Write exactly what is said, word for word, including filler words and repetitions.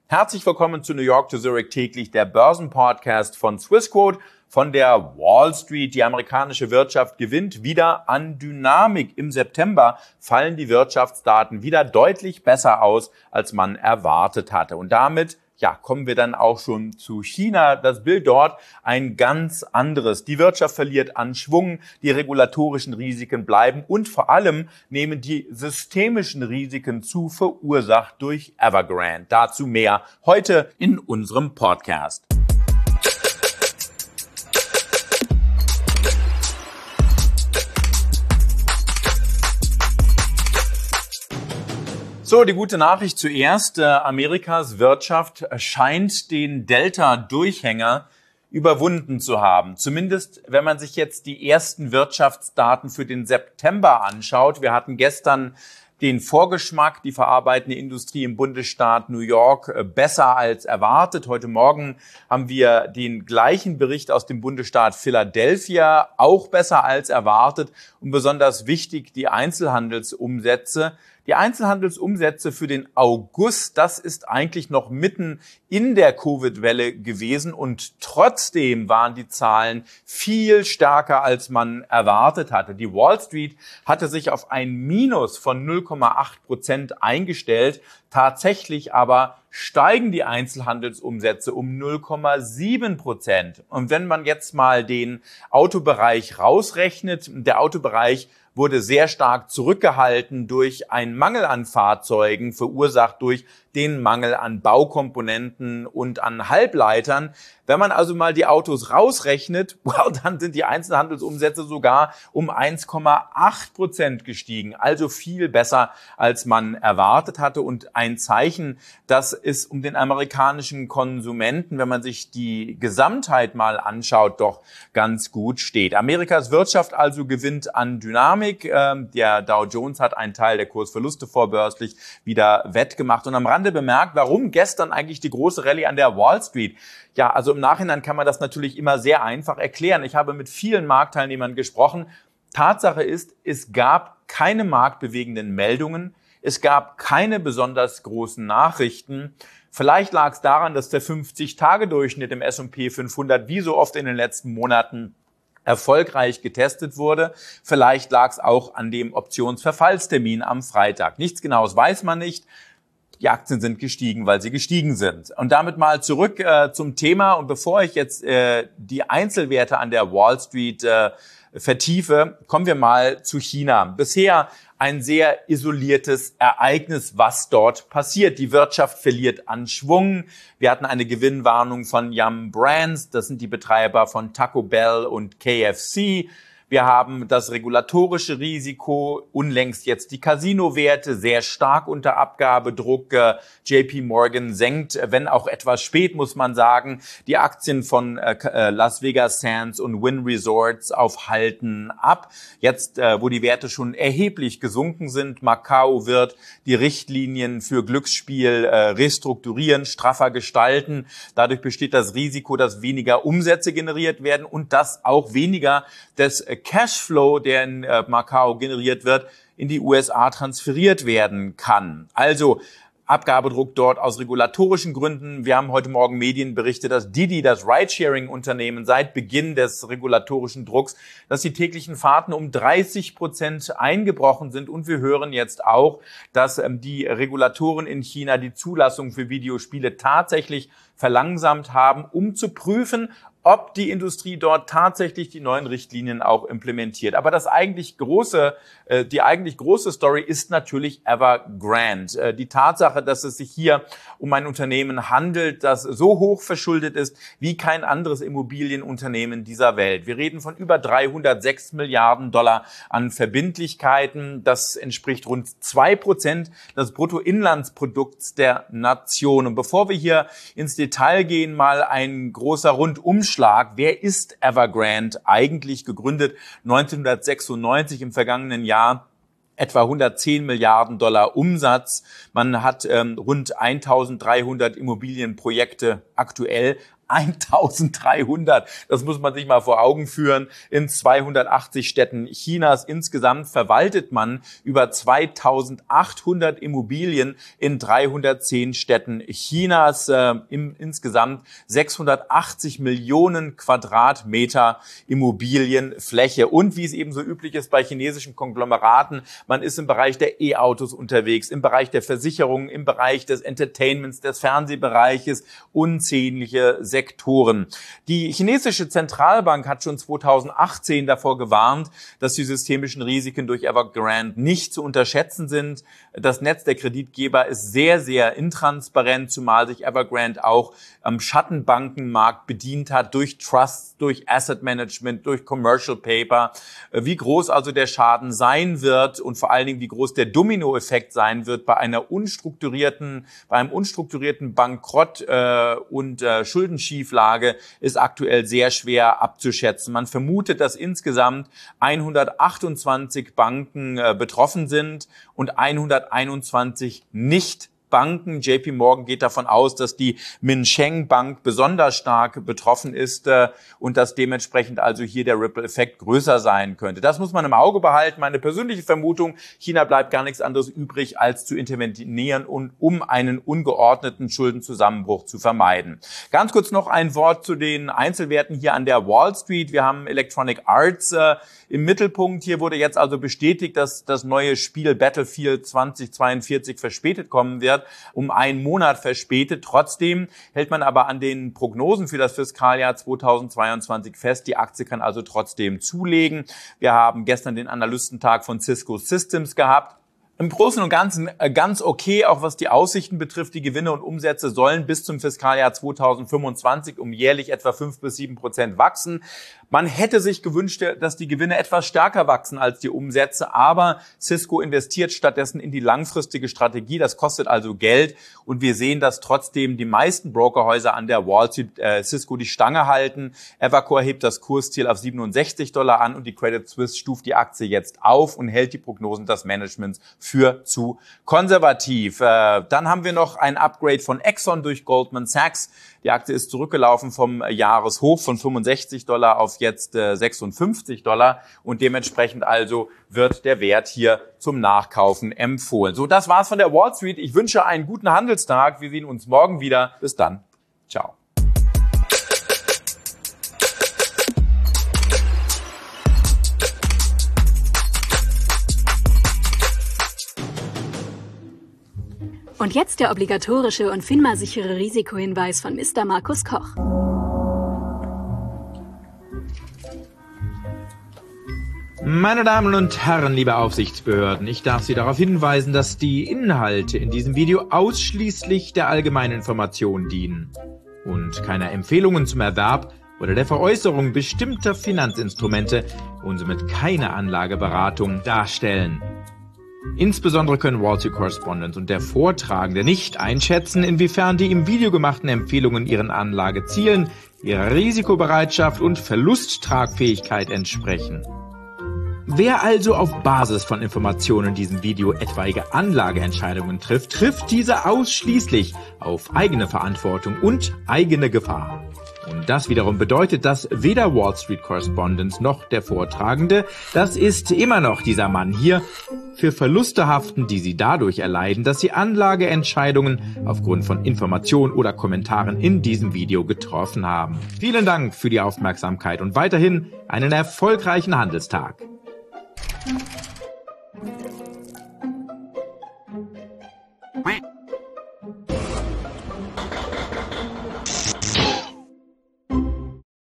Herzlich willkommen zu New York to Zurich täglich, der Börsenpodcast von Swissquote von der Wall Street. Die amerikanische Wirtschaft gewinnt wieder an Dynamik. Im September fallen die Wirtschaftsdaten wieder deutlich besser aus, als man erwartet hatte. Und damit ja, kommen wir dann auch schon zu China. Das Bild dort ein ganz anderes. Die Wirtschaft verliert an Schwung, die regulatorischen Risiken bleiben und vor allem nehmen die systemischen Risiken zu, verursacht durch Evergrande. Dazu mehr heute in unserem Podcast. So, die gute Nachricht zuerst. Amerikas Wirtschaft scheint den Delta-Durchhänger überwunden zu haben. Zumindest, wenn man sich jetzt die ersten Wirtschaftsdaten für den September anschaut. Wir hatten gestern den Vorgeschmack, die verarbeitende Industrie im Bundesstaat New York besser als erwartet. Heute Morgen haben wir den gleichen Bericht aus dem Bundesstaat Philadelphia, auch besser als erwartet. Und besonders wichtig, die Einzelhandelsumsätze. Die Einzelhandelsumsätze für den August, das ist eigentlich noch mitten in der Covid-Welle gewesen und trotzdem waren die Zahlen viel stärker, als man erwartet hatte. Die Wall Street hatte sich auf ein Minus von null Komma acht Prozent eingestellt. Tatsächlich aber steigen die Einzelhandelsumsätze um null Komma sieben Prozent. Und wenn man jetzt mal den Autobereich rausrechnet, der Autobereich wurde sehr stark zurückgehalten durch einen Mangel an Fahrzeugen, verursacht durch den Mangel an Baukomponenten und an Halbleitern. Wenn man also mal die Autos rausrechnet, well, dann sind die Einzelhandelsumsätze sogar um eins Komma acht Prozent gestiegen. Also viel besser, als man erwartet hatte und ein Zeichen, dass es um den amerikanischen Konsumenten, wenn man sich die Gesamtheit mal anschaut, doch ganz gut steht. Amerikas Wirtschaft also gewinnt an Dynamik. Der Dow Jones hat einen Teil der Kursverluste vorbörslich wieder wettgemacht und am Rande bemerkt, warum gestern eigentlich die große Rallye an der Wall Street. Ja, also im Nachhinein kann man das natürlich immer sehr einfach erklären. Ich habe mit vielen Marktteilnehmern gesprochen. Tatsache ist, es gab keine marktbewegenden Meldungen. Es gab keine besonders großen Nachrichten. Vielleicht lag es daran, dass der fünfzig-Tage-Durchschnitt im S und P fünfhundert wie so oft in den letzten Monaten erfolgreich getestet wurde. Vielleicht lag es auch an dem Optionsverfallstermin am Freitag. Nichts Genaues weiß man nicht. Die Aktien sind gestiegen, weil sie gestiegen sind. Und damit mal zurück äh, zum Thema. Und bevor ich jetzt äh, die Einzelwerte an der Wall Street äh, vertiefe, kommen wir mal zu China. Bisher ein sehr isoliertes Ereignis, was dort passiert. Die Wirtschaft verliert an Schwung. Wir hatten eine Gewinnwarnung von Yum Brands. Das sind die Betreiber von Taco Bell und K F C. Wir haben das regulatorische Risiko, unlängst jetzt die Casino-Werte, sehr stark unter Abgabedruck. J P Morgan senkt, wenn auch etwas spät, muss man sagen, die Aktien von Las Vegas Sands und Wynn Resorts auf Halten ab. Jetzt, wo die Werte schon erheblich gesunken sind, Macau wird die Richtlinien für Glücksspiel restrukturieren, straffer gestalten. Dadurch besteht das Risiko, dass weniger Umsätze generiert werden und dass auch weniger des Cashflow, der in äh, Macau generiert wird, in die U S A transferiert werden kann. Also Abgabedruck dort aus regulatorischen Gründen. Wir haben heute Morgen Medien berichtet, dass Didi, das Ridesharing-Unternehmen, seit Beginn des regulatorischen Drucks, dass die täglichen Fahrten um dreißig Prozent eingebrochen sind. Und wir hören jetzt auch, dass ähm, die Regulatoren in China die Zulassung für Videospiele tatsächlich verlangsamt haben, um zu prüfen, ob die Industrie dort tatsächlich die neuen Richtlinien auch implementiert. Aber das eigentlich große, äh, die eigentlich große Story ist natürlich Evergrande. Äh, die Tatsache, dass es sich hier um ein Unternehmen handelt, das so hoch verschuldet ist wie kein anderes Immobilienunternehmen dieser Welt. Wir reden von über dreihundertsechs Milliarden Dollar an Verbindlichkeiten. Das entspricht rund zwei Prozent des Bruttoinlandsprodukts der Nation. Und bevor wir hier ins Detail gehen, mal ein großer Rundumschlag. Wer ist Evergrande? Eigentlich gegründet neunzehnhundertsechsundneunzig, im vergangenen Jahr etwa hundertzehn Milliarden Dollar Umsatz. Man hat ähm, rund eintausenddreihundert Immobilienprojekte aktuell. eintausenddreihundert. Das muss man sich mal vor Augen führen. In zweihundertachtzig Städten Chinas. Insgesamt verwaltet man über zweitausendachthundert Immobilien in dreihundertzehn Städten Chinas. Äh, im, insgesamt sechshundertachtzig Millionen Quadratmeter Immobilienfläche. Und wie es eben so üblich ist bei chinesischen Konglomeraten, man ist im Bereich der E-Autos unterwegs, im Bereich der Versicherungen, im Bereich des Entertainments, des Fernsehbereiches, unzählige Sektoren. Die chinesische Zentralbank hat schon zweitausendachtzehn davor gewarnt, dass die systemischen Risiken durch Evergrande nicht zu unterschätzen sind. Das Netz der Kreditgeber ist sehr, sehr intransparent, zumal sich Evergrande auch am Schattenbankenmarkt bedient hat durch Trusts, durch Asset Management, durch Commercial Paper. Wie groß also der Schaden sein wird und vor allen Dingen wie groß der Dominoeffekt sein wird bei einer unstrukturierten, bei einem unstrukturierten Bankrott äh, und äh, Schuldenschieflage, ist aktuell sehr schwer abzuschätzen. Man vermutet, dass insgesamt hundertachtundzwanzig Banken äh, betroffen sind und hunderteinundzwanzig nicht Banken. J P Morgan geht davon aus, dass die Minsheng Bank besonders stark betroffen ist äh, und dass dementsprechend also hier der Ripple-Effekt größer sein könnte. Das muss man im Auge behalten. Meine persönliche Vermutung, China bleibt gar nichts anderes übrig, als zu intervenieren und um einen ungeordneten Schuldenzusammenbruch zu vermeiden. Ganz kurz noch ein Wort zu den Einzelwerten hier an der Wall Street. Wir haben Electronic Arts äh, im Mittelpunkt. Hier wurde jetzt also bestätigt, dass das neue Spiel Battlefield zweitausendzweiundvierzig verspätet kommen wird. Um einen Monat verspätet. Trotzdem hält man aber an den Prognosen für das Fiskaljahr zweitausendzweiundzwanzig fest. Die Aktie kann also trotzdem zulegen. Wir haben gestern den Analystentag von Cisco Systems gehabt. Im Großen und Ganzen ganz okay, auch was die Aussichten betrifft. Die Gewinne und Umsätze sollen bis zum Fiskaljahr zweitausendfünfundzwanzig um jährlich etwa fünf bis sieben Prozent wachsen. Man hätte sich gewünscht, dass die Gewinne etwas stärker wachsen als die Umsätze, aber Cisco investiert stattdessen in die langfristige Strategie. Das kostet also Geld und wir sehen, dass trotzdem die meisten Brokerhäuser an der Wall Street äh, Cisco die Stange halten. Evercore hebt das Kursziel auf siebenundsechzig Dollar an und die Credit Suisse stuft die Aktie jetzt auf und hält die Prognosen des Managements für zu konservativ. Äh, dann haben wir noch ein Upgrade von Exxon durch Goldman Sachs. Die Aktie ist zurückgelaufen vom Jahreshoch von fünfundsechzig Dollar auf jetzt äh, sechsundfünfzig Dollar und dementsprechend also wird der Wert hier zum Nachkaufen empfohlen. So, das war's von der Wall Street. Ich wünsche einen guten Handelstag. Wir sehen uns morgen wieder. Bis dann. Ciao. Und jetzt der obligatorische und FINMA-sichere Risikohinweis von Mister Markus Koch. Meine Damen und Herren, liebe Aufsichtsbehörden, ich darf Sie darauf hinweisen, dass die Inhalte in diesem Video ausschließlich der allgemeinen Information dienen und keine Empfehlungen zum Erwerb oder der Veräußerung bestimmter Finanzinstrumente und somit keine Anlageberatung darstellen. Insbesondere können Wall Street Correspondent und der Vortragende nicht einschätzen, inwiefern die im Video gemachten Empfehlungen ihren Anlagezielen, ihrer Risikobereitschaft und Verlusttragfähigkeit entsprechen. Wer also auf Basis von Informationen in diesem Video etwaige Anlageentscheidungen trifft, trifft diese ausschließlich auf eigene Verantwortung und eigene Gefahr. Und das wiederum bedeutet, dass weder Wall Street Correspondent noch der Vortragende, das ist immer noch dieser Mann hier, für Verluste haften, die sie dadurch erleiden, dass sie Anlageentscheidungen aufgrund von Informationen oder Kommentaren in diesem Video getroffen haben. Vielen Dank für die Aufmerksamkeit und weiterhin einen erfolgreichen Handelstag.